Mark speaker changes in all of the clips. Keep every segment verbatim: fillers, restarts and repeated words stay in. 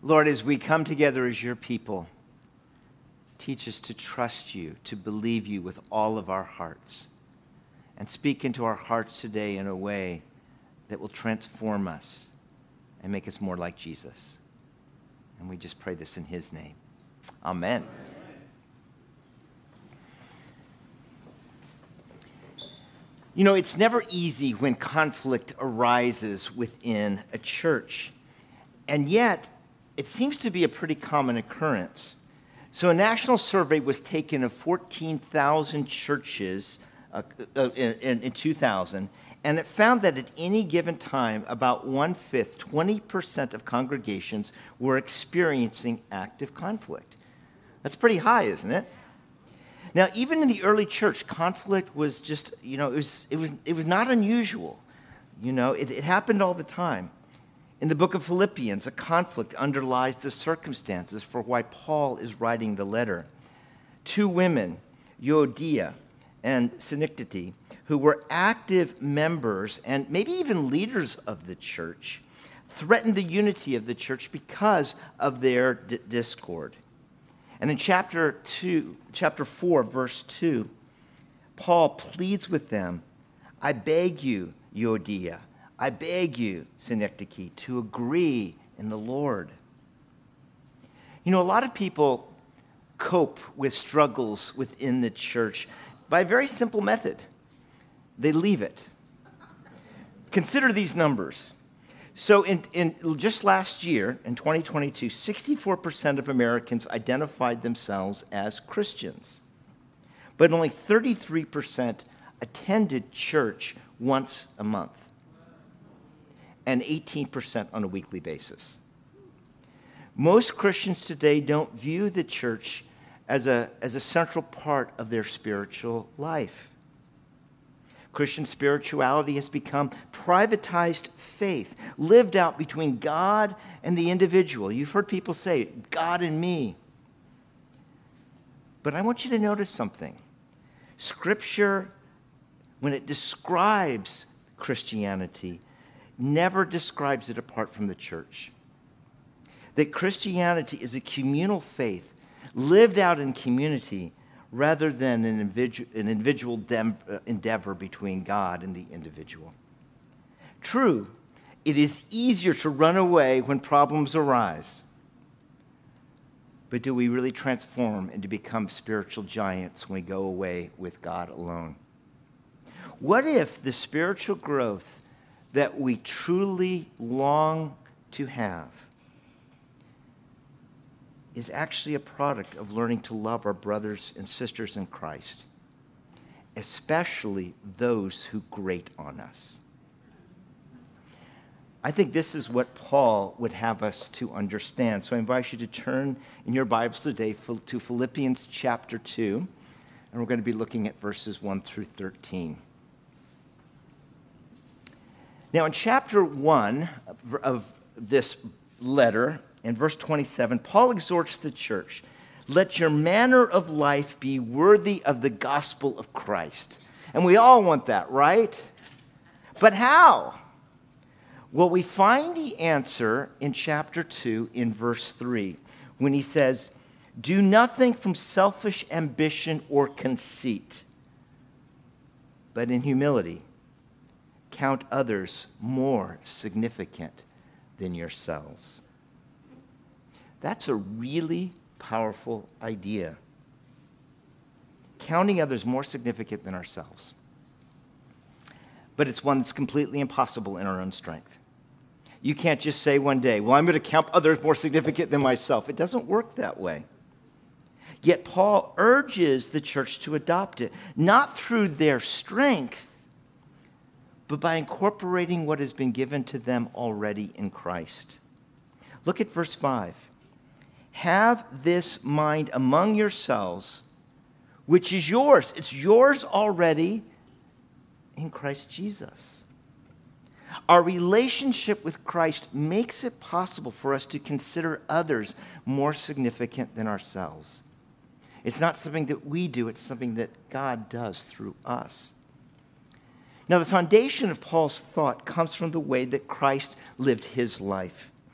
Speaker 1: Lord, as we come together as your people, teach us to trust you, to believe you with all of our hearts, and speak into our hearts today in a way that will transform us and make us more like Jesus. And we just pray this in his name. Amen. You know, it's never easy when conflict arises within a church. And yet, it seems to be a pretty common occurrence. So a national survey was taken of fourteen thousand churches uh, uh, in, in two thousand, and it found that at any given time, about one-fifth, twenty percent of congregations were experiencing active conflict. That's pretty high, isn't it? Now, even in the early church, conflict was just, you know, it was it was it was not unusual. You know, it, it happened all the time. In the book of Philippians, a conflict underlies the circumstances for why Paul is writing the letter. Two women, Euodia and Syntyche, who were active members and maybe even leaders of the church, threatened the unity of the church because of their d- discord. And in chapter two, chapter four, verse two, Paul pleads with them, I beg you, Euodia, I beg you, Syntyche, to agree in the Lord. You know, a lot of people cope with struggles within the church by a very simple method. They leave it. Consider these numbers. So in, in just last year, in twenty twenty-two, sixty-four percent of Americans identified themselves as Christians, but only thirty-three percent attended church once a month, and eighteen percent on a weekly basis. Most Christians today don't view the church as a, as a central part of their spiritual life. Christian spirituality has become privatized faith, lived out between God and the individual. You've heard people say, God and me. But I want you to notice something. Scripture, when it describes Christianity, never describes it apart from the church. That Christianity is a communal faith lived out in community rather than an individual, an individual dem, uh, endeavor between God and the individual. True, it is easier to run away when problems arise. But do we really transform and to become spiritual giants when we go away with God alone? What if the spiritual growth that we truly long to have is actually a product of learning to love our brothers and sisters in Christ, especially those who grate on us? I think this is what Paul would have us to understand. So I invite you to turn in your Bibles today to Philippians chapter two, and we're going to be looking at verses one through thirteen. Now, in chapter one of this letter, in verse twenty-seven, Paul exhorts the church, let your manner of life be worthy of the gospel of Christ. And we all want that, right? But how? Well, we find the answer in chapter two in verse three, when he says, do nothing from selfish ambition or conceit, but in humility count others more significant than yourselves. That's a really powerful idea. Counting others more significant than ourselves. But it's one that's completely impossible in our own strength. You can't just say one day, well, I'm going to count others more significant than myself. It doesn't work that way. Yet Paul urges the church to adopt it, not through their strength, but by incorporating what has been given to them already in Christ. Look at verse five. Have this mind among yourselves, which is yours. It's yours already in Christ Jesus. Our relationship with Christ makes it possible for us to consider others more significant than ourselves. It's not something that we do, it's something that God does through us. Now, the foundation of Paul's thought comes from the way that Christ lived his life.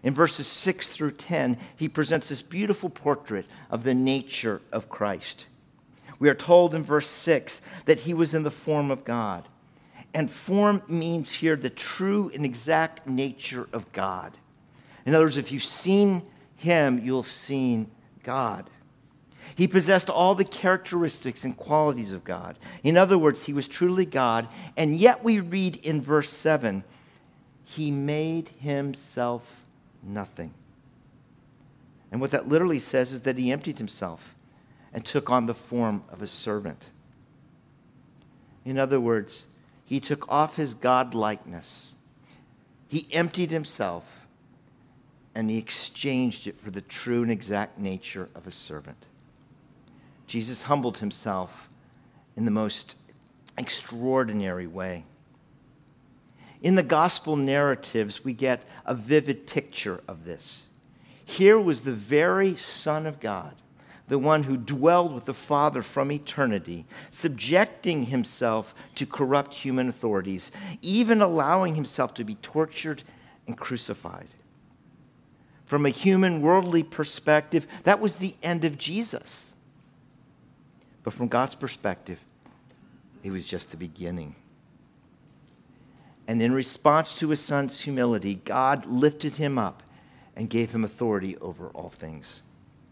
Speaker 1: In verses six through ten, he presents this beautiful portrait of the nature of Christ. We are told in verse six that he was in the form of God. And form means here the true and exact nature of God. In other words, if you've seen him, you'll have seen God. He possessed all the characteristics and qualities of God. In other words, he was truly God. And yet we read in verse seven, he made himself nothing. And what that literally says is that he emptied himself and took on the form of a servant. In other words, he took off his godlikeness. He emptied himself, and he exchanged it for the true and exact nature of a servant. Jesus humbled himself in the most extraordinary way. In the gospel narratives, we get a vivid picture of this. Here was the very Son of God, the one who dwelled with the Father from eternity, subjecting himself to corrupt human authorities, even allowing himself to be tortured and crucified. From a human, worldly perspective, that was the end of Jesus. But from God's perspective, it was just the beginning. And in response to his Son's humility, God lifted him up and gave him authority over all things.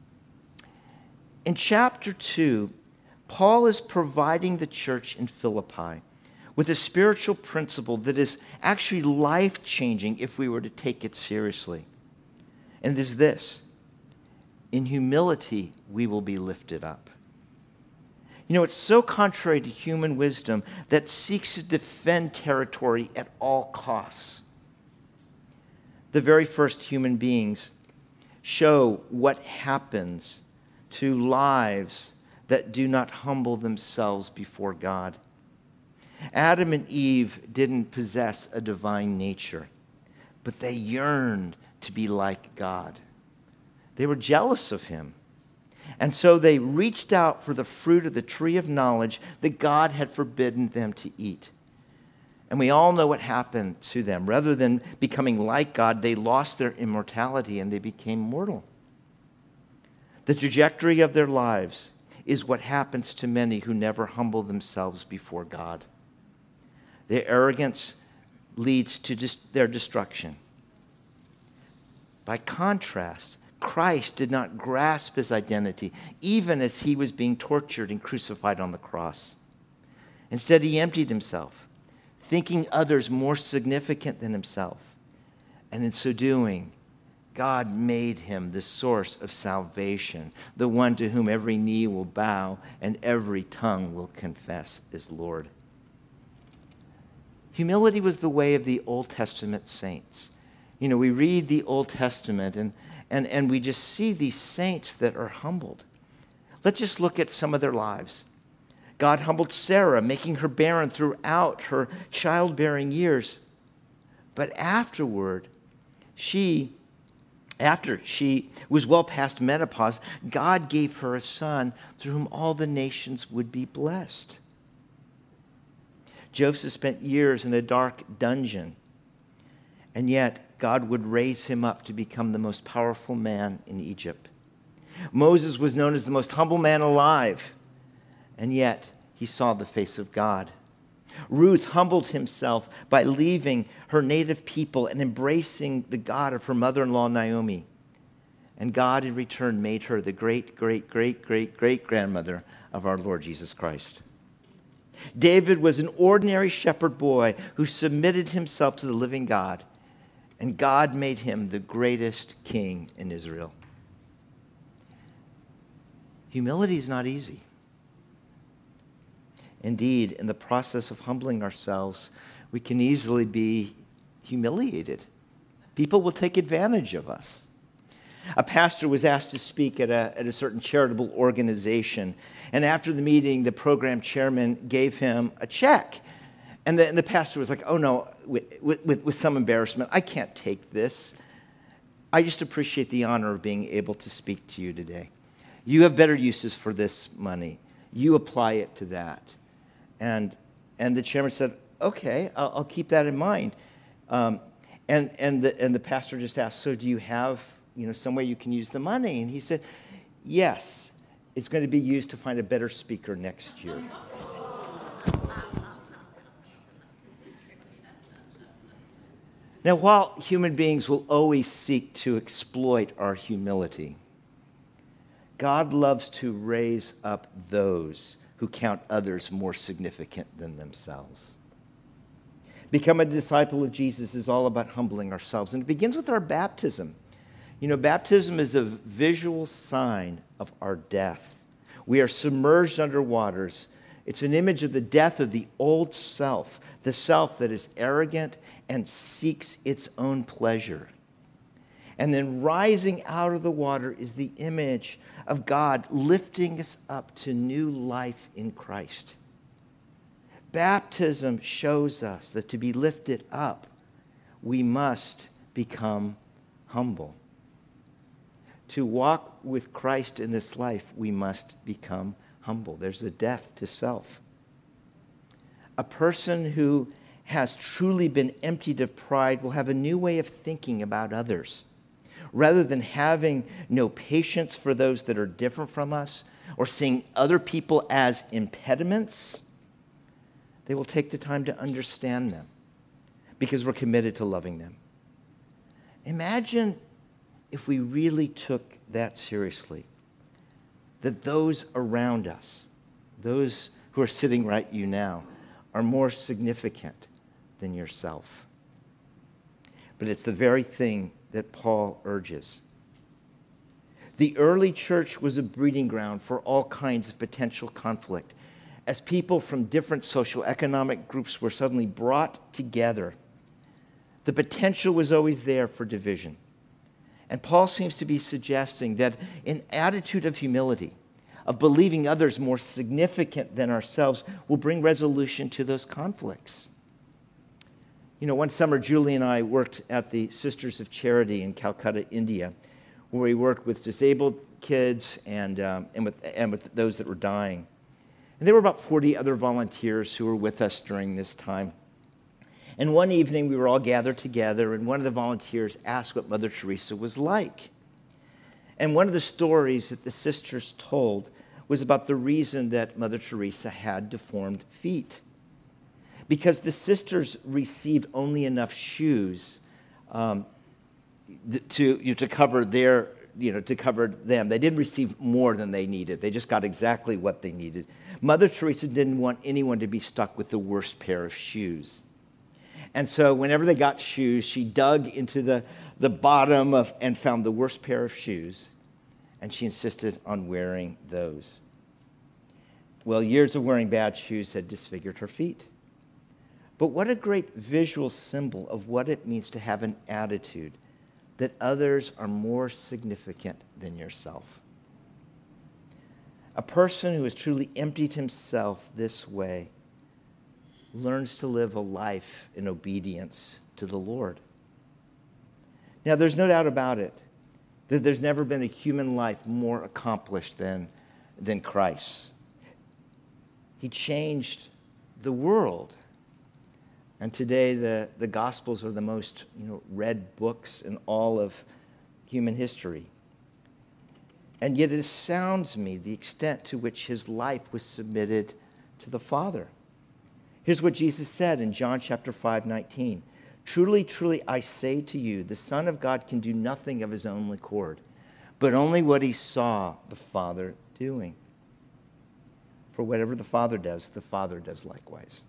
Speaker 1: In chapter two, Paul is providing the church in Philippi with a spiritual principle that is actually life-changing if we were to take it seriously. And it is this: in humility, we will be lifted up. You know, it's so contrary to human wisdom that seeks to defend territory at all costs. The very first human beings show what happens to lives that do not humble themselves before God. Adam and Eve didn't possess a divine nature, but they yearned to be like God. They were jealous of him. And so they reached out for the fruit of the tree of knowledge that God had forbidden them to eat. And we all know what happened to them. Rather than becoming like God, they lost their immortality and they became mortal. The trajectory of their lives is what happens to many who never humble themselves before God. Their arrogance leads to dis- their destruction. By contrast, Christ did not grasp his identity, even as he was being tortured and crucified on the cross. Instead, he emptied himself, thinking others more significant than himself. And in so doing, God made him the source of salvation, the one to whom every knee will bow and every tongue will confess is Lord. Humility was the way of the Old Testament saints. You know, we read the Old Testament and, and, and we just see these saints that are humbled. Let's just look at some of their lives. God humbled Sarah, making her barren throughout her childbearing years. But afterward, she, after she was well past menopause, God gave her a son through whom all the nations would be blessed. Joseph spent years in a dark dungeon, and yet God would raise him up to become the most powerful man in Egypt. Moses was known as the most humble man alive, and yet he saw the face of God. Ruth humbled himself by leaving her native people and embracing the God of her mother-in-law Naomi. And God in return made her the great, great, great, great, great grandmother of our Lord Jesus Christ. David was an ordinary shepherd boy who submitted himself to the living God, and God made him the greatest king in Israel. Humility is not easy. Indeed, in the process of humbling ourselves, we can easily be humiliated. People will take advantage of us. A pastor was asked to speak at a, at a certain charitable organization, and after the meeting, the program chairman gave him a check. And the, and the pastor was like, oh no, with, with, with some embarrassment, I can't take this. I just appreciate the honor of being able to speak to you today. You have better uses for this money. You apply it to that. And, and the chairman said, okay, I'll, I'll keep that in mind. Um, And, and, the, and the pastor just asked, so do you have, you know, some way you can use the money? And he said, yes, it's going to be used to find a better speaker next year. Now, while human beings will always seek to exploit our humility, God loves to raise up those who count others more significant than themselves. Become a disciple of Jesus is all about humbling ourselves, and it begins with our baptism. You know, baptism is a visual sign of our death. We are submerged under waters. It's an image of the death of the old self, the self that is arrogant and seeks its own pleasure. And then rising out of the water is the image of God lifting us up to new life in Christ. Baptism shows us that to be lifted up, we must become humble. To walk with Christ in this life, we must become humble. There's a death to self. A person who has truly been emptied of pride will have a new way of thinking about others. Rather than having no patience for those that are different from us or seeing other people as impediments, they will take the time to understand them because we're committed to loving them. Imagine if we really took that seriously, that those around us, those who are sitting right you now, are more significant than yourself. But it's the very thing that Paul urges. The early church was a breeding ground for all kinds of potential conflict, as people from different socioeconomic groups were suddenly brought together. The potential was always there for division. And Paul seems to be suggesting that an attitude of humility, of believing others more significant than ourselves, will bring resolution to those conflicts. You know, one summer, Julie and I worked at the Sisters of Charity in Calcutta, India, where we worked with disabled kids and, um, and, with, and with those that were dying. And there were about forty other volunteers who were with us during this time. And one evening, we were all gathered together, and one of the volunteers asked what Mother Teresa was like. And one of the stories that the sisters told was about the reason that Mother Teresa had deformed feet. Because the sisters received only enough shoes um, to, you know, to cover their, you know, to cover them. They didn't receive more than they needed. They just got exactly what they needed. Mother Teresa didn't want anyone to be stuck with the worst pair of shoes. And so whenever they got shoes, she dug into the, the bottom of, and found the worst pair of shoes, and she insisted on wearing those. Well, years of wearing bad shoes had disfigured her feet. But what a great visual symbol of what it means to have an attitude that others are more significant than yourself. A person who has truly emptied himself this way learns to live a life in obedience to the Lord. Now, there's no doubt about it that there's never been a human life more accomplished than, than Christ. He changed the world. And today, the, the Gospels are the most, you know, read books in all of human history. And yet it astounds me the extent to which his life was submitted to the Father. Here's what Jesus said in John chapter five, nineteen. Truly, truly, I say to you, the Son of God can do nothing of his own accord, but only what he saw the Father doing. For whatever the Father does, the Father does likewise.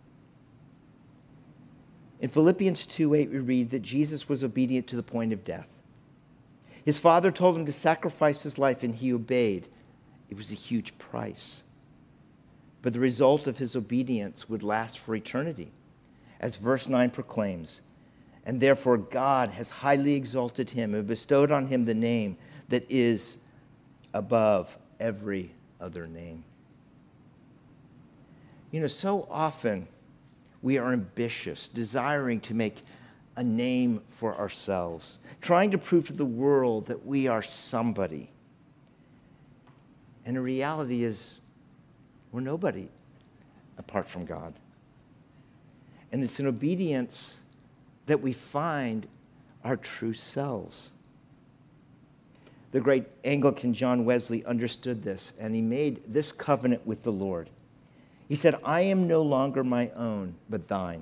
Speaker 1: In Philippians two eight, we read that Jesus was obedient to the point of death. His Father told him to sacrifice his life, and he obeyed. It was a huge price. But the result of his obedience would last for eternity, as verse nine proclaims. And therefore God has highly exalted him and bestowed on him the name that is above every other name. You know, so often we are ambitious, desiring to make a name for ourselves, trying to prove to the world that we are somebody. And the reality is, we're nobody apart from God. And it's in obedience that we find our true selves. The great Anglican John Wesley understood this, and he made this covenant with the Lord. He said, I am no longer my own, but thine.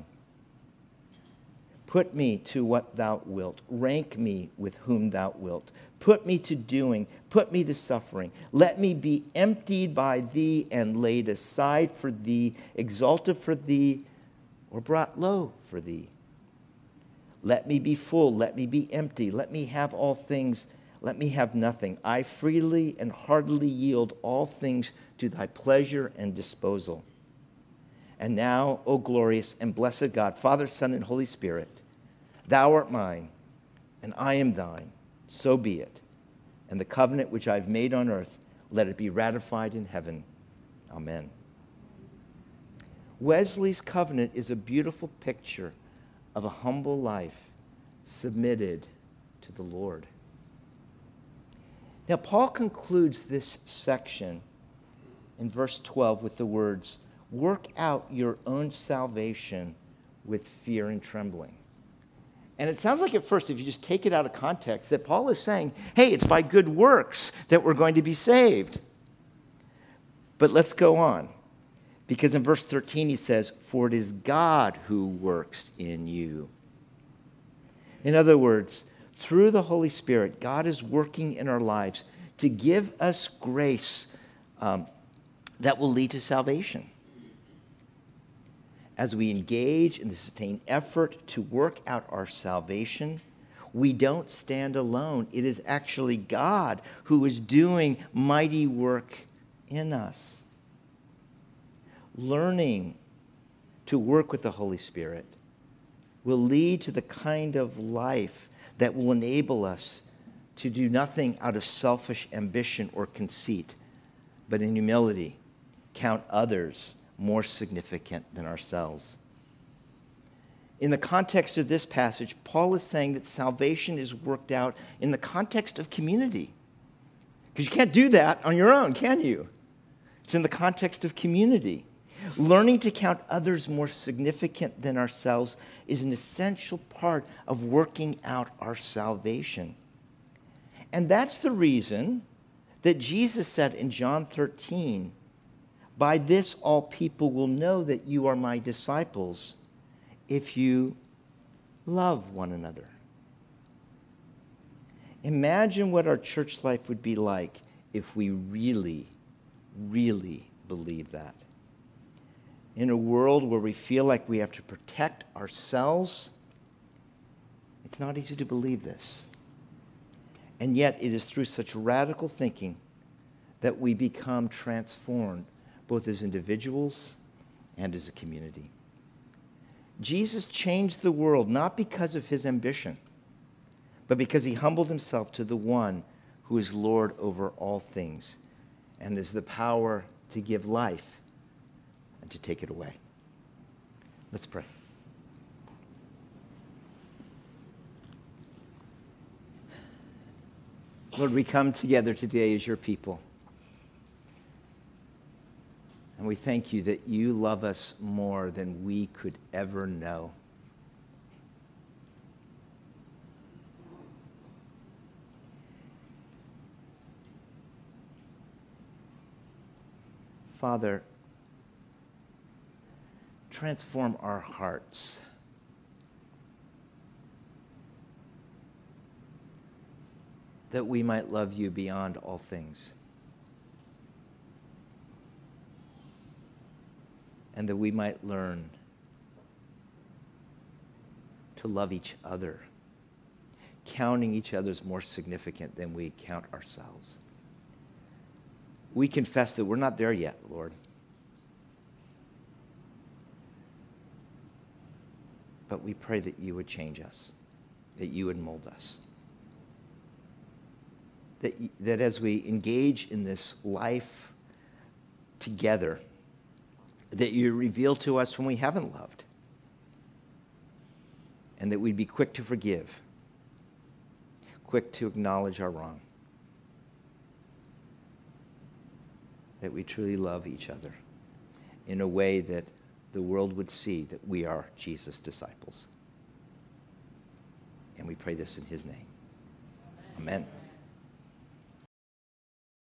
Speaker 1: Put me to what thou wilt. Rank me with whom thou wilt. Put me to doing. Put me to suffering. Let me be emptied by thee and laid aside for thee, exalted for thee, or brought low for thee. Let me be full. Let me be empty. Let me have all things. Let me have nothing. I freely and heartily yield all things to thy pleasure and disposal. And now, O glorious and blessed God, Father, Son, and Holy Spirit, thou art mine, and I am thine. So be it. And the covenant which I have made on earth, let it be ratified in heaven. Amen. Wesley's covenant is a beautiful picture of a humble life submitted to the Lord. Now, Paul concludes this section in verse twelve with the words, work out your own salvation with fear and trembling. And it sounds like at first, if you just take it out of context, that Paul is saying, hey, it's by good works that we're going to be saved. But let's go on. Because in verse thirteen, he says, for it is God who works in you. In other words, through the Holy Spirit, God is working in our lives to give us grace um, that will lead to salvation. As we engage in the sustained effort to work out our salvation, we don't stand alone. It is actually God who is doing mighty work in us. Learning to work with the Holy Spirit will lead to the kind of life that will enable us to do nothing out of selfish ambition or conceit, but in humility, count others more significant than ourselves. In the context of this passage, Paul is saying that salvation is worked out in the context of community. Because you can't do that on your own, can you? It's in the context of community. Learning to count others more significant than ourselves is an essential part of working out our salvation. And that's the reason that Jesus said in John thirteen, by this all people will know that you are my disciples if you love one another. Imagine what our church life would be like if we really, really believe that. In a world where we feel like we have to protect ourselves, it's not easy to believe this. And yet it is through such radical thinking that we become transformed, both as individuals and as a community. Jesus changed the world not because of his ambition, but because he humbled himself to the one who is Lord over all things and has the power to give life and to take it away. Let's pray. Lord, we come together today as your people. And we thank you that you love us more than we could ever know. Father, transform our hearts. That we might love you beyond all things. And that we might learn to love each other, counting each other as more significant than we count ourselves. We confess that we're not there yet, Lord. But we pray that you would change us, that you would mold us. That, that as we engage in this life together, that you reveal to us when we haven't loved, and that we'd be quick to forgive, quick to acknowledge our wrong, that we truly love each other in a way that the world would see that we are Jesus' disciples. And we pray this in his name. Amen.